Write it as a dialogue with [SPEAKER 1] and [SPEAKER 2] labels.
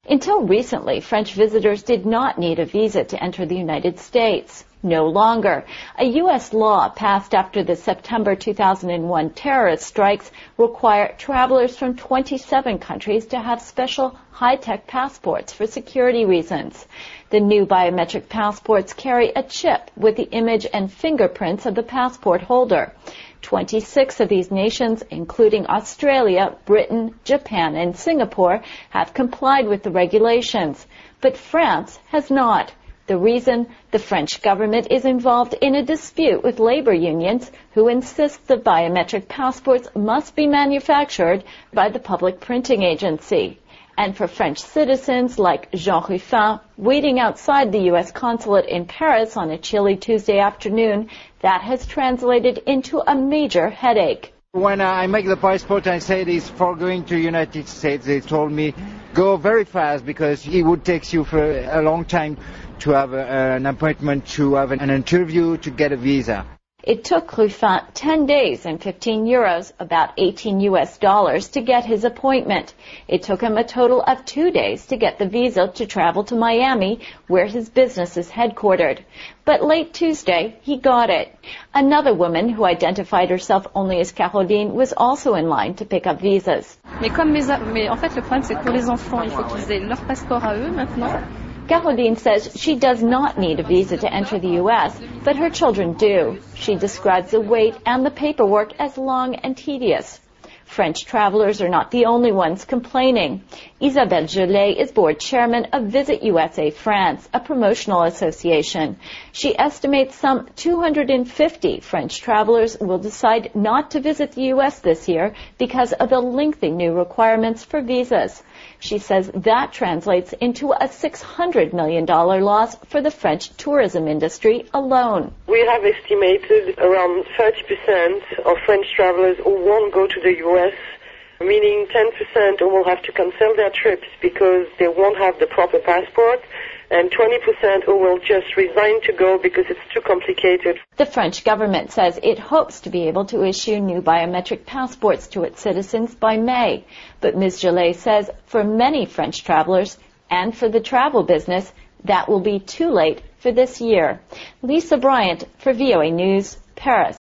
[SPEAKER 1] Until recently, French visitors did not need a visa to enter the United States. No longer. A U.S. law passed after the September 2001 terrorist strikes require travelers from 27 countries to have special high-tech passports for security reasons. The new biometric passports carry a chip with the image and fingerprints of the passport holder. 26 of these nations, including Australia, Britain, Japan, and Singapore, have complied with the regulations, but France has not. The reason? The French government is involved in a dispute with labor unions who insist the biometric passports must be manufactured by the public printing agency. And for French citizens like Jean Ruffin, waiting outside the U.S. consulate in Paris on a chilly Tuesday afternoon, that has translated into a major headache.
[SPEAKER 2] When I make the passport, I said it's for going to the United States. They told me, go very fast because it would take you for a long time to have an appointment, to have an interview, to get a visa.
[SPEAKER 1] It took Ruffin 10 days and 15 euros, about $18 US, to get his appointment. It took him a total of 2 days to get the visa to travel to Miami, where his business is headquartered. But late Tuesday, he got it. Another woman who identified herself only as Caroline was also in line to pick up visas.
[SPEAKER 3] Mais en fait, le problème, c'est que pour les enfants, il faut qu'ils aient leur passeport à eux maintenant.
[SPEAKER 1] Caroline says she does not need a visa to enter the U.S., but her children do. She describes the wait and the paperwork as long and tedious. French travelers are not the only ones complaining. Isabelle Gelé is board chairman of Visit USA France, a promotional association. She estimates some 250 French travelers will decide not to visit the U.S. this year because of the lengthy new requirements for visas. She says that translates into a $600 million loss for the French tourism industry alone.
[SPEAKER 4] We have estimated around 30% of French travelers who won't go to the U.S., meaning 10% who will have to cancel their trips because they won't have the proper passport, and 20% who will just resign to go because it's too complicated.
[SPEAKER 1] The French government says it hopes to be able to issue new biometric passports to its citizens by May. But Ms. Gelé says for many French travelers and for the travel business, that will be too late for this year. Lisa Bryant for VOA News, Paris.